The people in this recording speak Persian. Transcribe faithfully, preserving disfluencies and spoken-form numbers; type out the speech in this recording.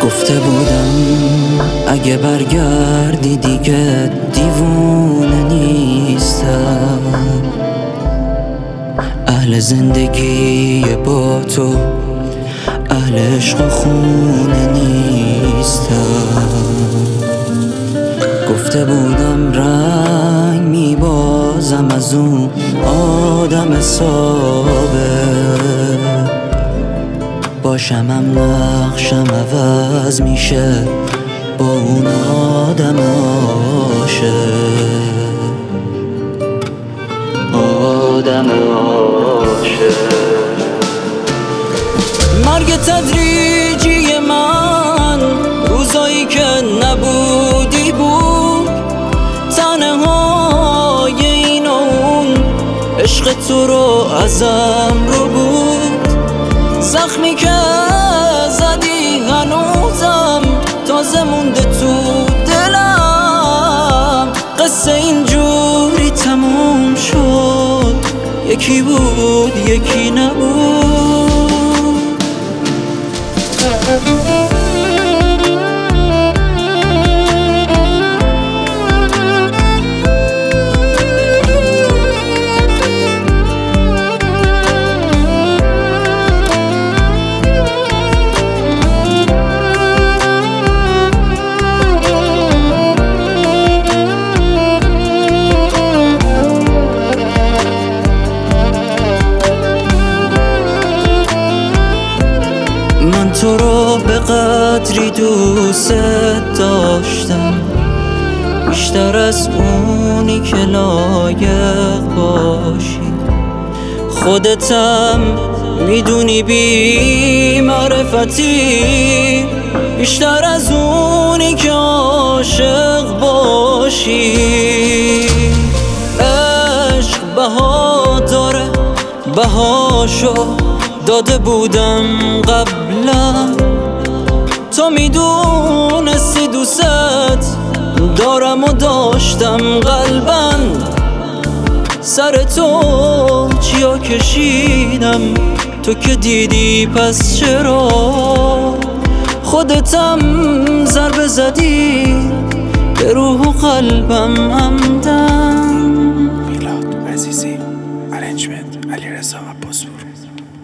گفته بودم اگه برگردی دیگه دیوونه نیستم، اهل زندگی با تو، اهل عشق و خونه نیستم. گفته بودم رنگ میبازم از اون آدم ثابت، باشم هم نقشم عوض میشه با اون آدم عاشق، آدم عاشق. مرگ تدریجی من روزایی که نبودی بود، تنهای این و اون عشق تو رو ازم رو بود، زخمی که زدی هنوزم تازه مونده تو دلم. قصه اینجوری تموم شد، یکی بود یکی نبود. من تو رو به قدری دوست داشتم، بیشتر از اونی که لایق باشی. خودتم میدونی بی معرفتی، بیشتر از اونی که عاشق باشی. عشق بها داره، بهاشو داده بودم قبلا، تو میدونستی دوست دارم و داشتم قلبا. سر تو چیا کشیدم تو که دیدی، پس چرا خودتم ضربه زدی به روح و قلبم همدم. میلاد عزیزی، ارنجمنت علیرضا عباسپور.